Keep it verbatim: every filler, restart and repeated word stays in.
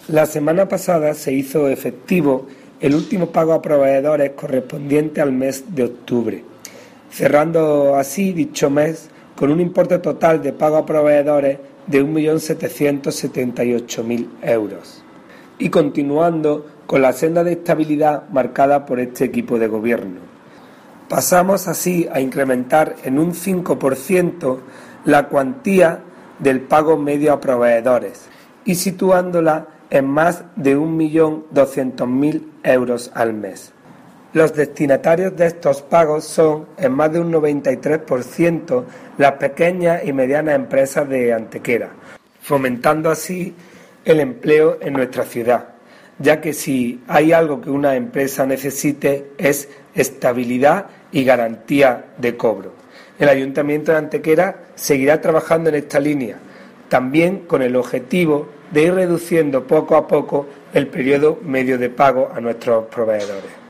La semana pasada se hizo efectivo el último pago a proveedores correspondiente al mes de octubre, cerrando así dicho mes con un importe total de pago a proveedores de un millón setecientos setenta y ocho mil euros y continuando con la senda de estabilidad marcada por este equipo de gobierno. Pasamos así a incrementar en un cinco por ciento la cuantía del pago medio a proveedores y situándola en más de un millón doscientos mil euros al mes. Los destinatarios de estos pagos son, en más de un noventa y tres por ciento, las pequeñas y medianas empresas de Antequera, fomentando así el empleo en nuestra ciudad, ya que si hay algo que una empresa necesite es estabilidad y garantía de cobro. El Ayuntamiento de Antequera seguirá trabajando en esta línea, también con el objetivo de ir reduciendo poco a poco el periodo medio de pago a nuestros proveedores.